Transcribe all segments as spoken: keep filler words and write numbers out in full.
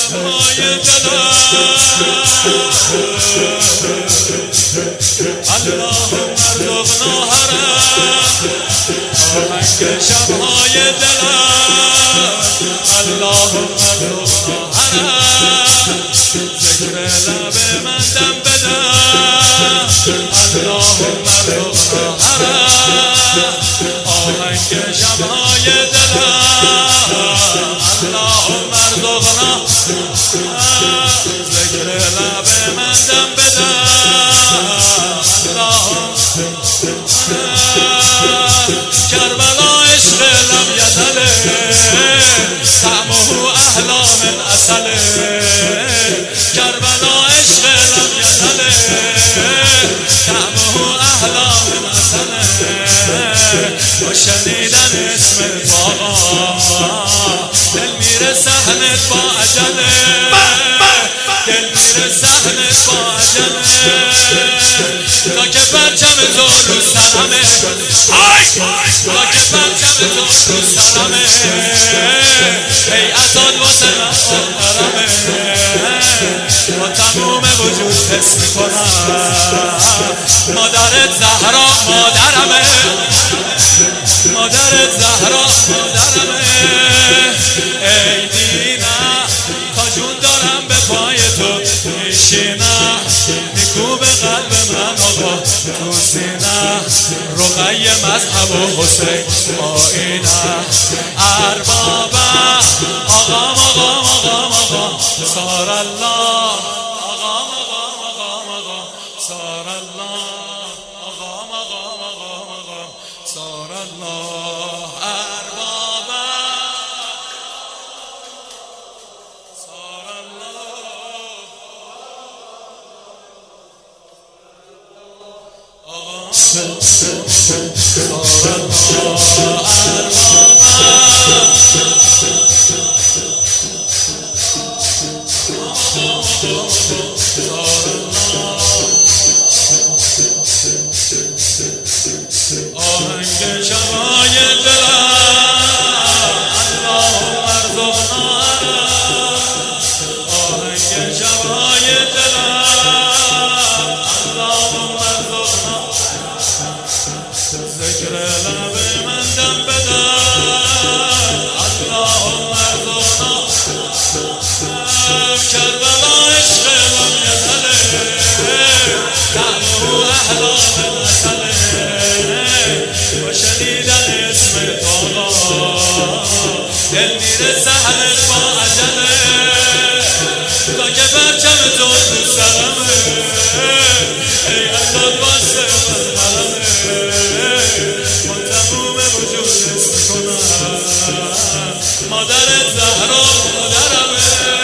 شبهای دلم اللهم ارزقنا حرم آهنگ شبهای دلم اللهم ارزقنا حرم ذکر لب من دم بدم اللهم ارزقنا حرم آهنگ شبهای دلم اللهم ارزقنا ذکر لب من دم بدم اللهم کربلا عشق لم یزله طعمه احلا من عسله کربلا عشق لم یزله طعمه احلا من عسله با شنیدن اسم آقا دل میره صحنت با عجله دل میره صحنت با عجله تا که پرچم تو رو سرمه تا که پرچم تو رو سرمه هیئتات واسه من محترمه با تموم وجود حس میکنم مادرت زهرا مادرمه مادرت زهرا مادرمه ای دینم تا جون دارم به پای تو میشینم میکوبه قلب من آقا تو سینه رقیه مذهب و حسین آینه اربابم آقام آقام آقام آقام سار الله آقام آقام آقام آقام سار الله آقام آقام آقام آقام سار الله اربابم سار الله آقام سار آهنگ شبهای دلم اللهم ارزقنا آهنگ شبهای دلم اللهم ارزقنا ذکر لب من دم بدم اللهم ارزقنا کربلا عشق لم یزله طعمه احلا من عسله با شنیدن اسم آقا دل میره صحنت با عجله تا که پرچم تو رو سرمه هیئتات واسه من حرمه با تموم وجود حس میکنم مادرت زهرا مادرمه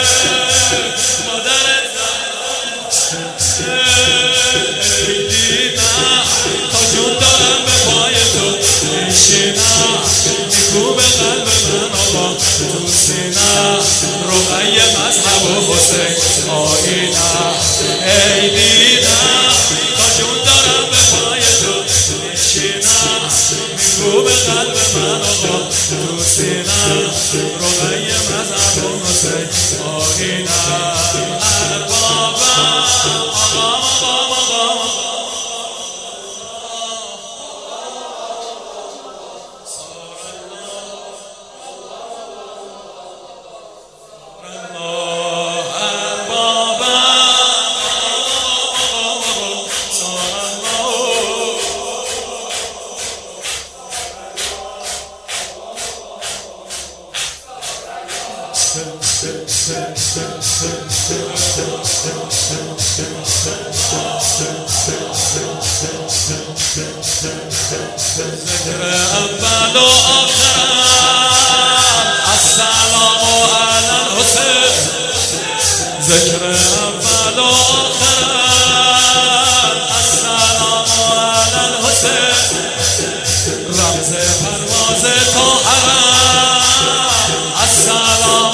مادرت زهرا ای دینم تا جون دارم به پای تو میشینم میکوبه قلب من آقا تو سینه رقیه مذهب و حسین آینه ای دینم تا جون دارم به پای تو میشینم میکوبه قلب من آقا تو سینه رقیه مذهب و حسین آینه اربابم آقام آقام آقام ذکر اول و آخرم السلام علی الحسین ذکر اول و آخرم السلام علی الحسین رمز پرواز تا حرم السلام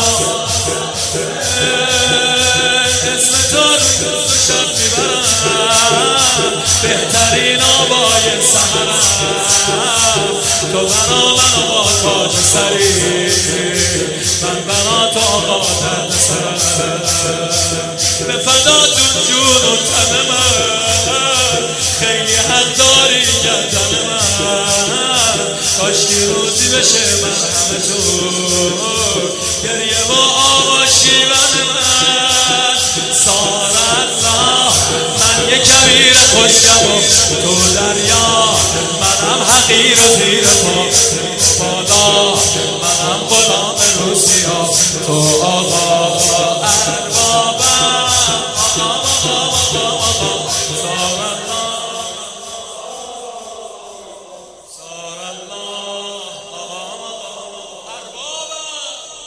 اسم تو رو شب میبرم بهترین آبای سحرم تو بنا منو با تاج سری من بنا تو آقا درد سرم به فداتون جون و تن من خیلی حق داری گردن من کاشکی روزی بشه مرهم تو گریه با آقا شیون من سار الله من یک کویر خوشگم و تو دریا منم حقیر و زیر پا بالا منم غلام روسیا تو آقا اربابم آقا آقا آقا سار الله سار الله آقا آقا اربابم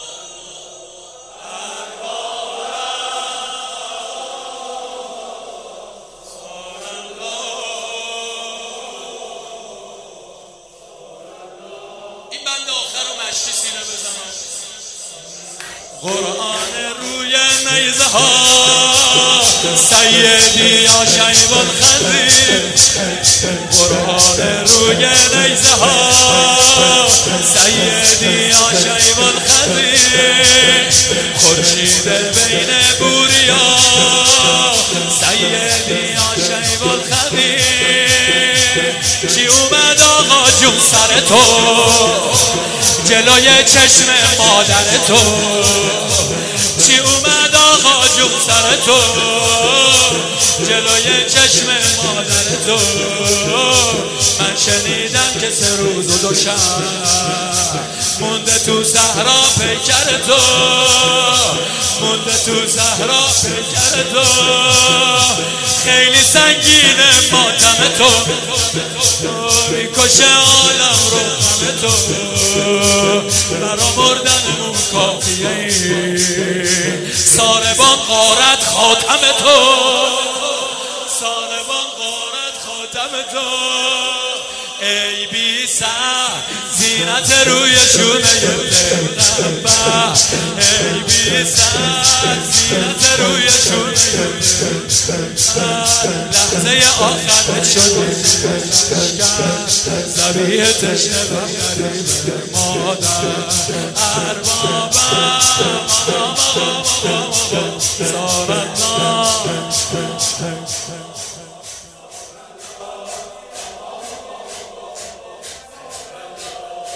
این بند آخر رو مشتی سینه بزنم قرآن روی نیزه ها سیدی یا شیب الخزیر قرآن روی نیزه ها سیدی یا شیب الخزیر خورشید بین بوریا سیدی یا شیب الخزیر چی اومد آقا جون سر تو جلوی چشم مادر تو چی اومد آقا جون سر تو جلوی چشم مادر تو من شنیدم که سه روز و دو شب مونده تو صحرا پیکر تو مونده تو صحرا پیکر تو خیلی سنگینه ماتم تو میکشه عالم رو غم تو برا مردنمون کافیه ساربان غارت خاتم تو ساربان غارت خاتم تو ای بی سر زینت روی شونه دلبر ای بی سر زینت روی شونه لحظه آخر شد زبیه تشنه بگریم مادر اربابم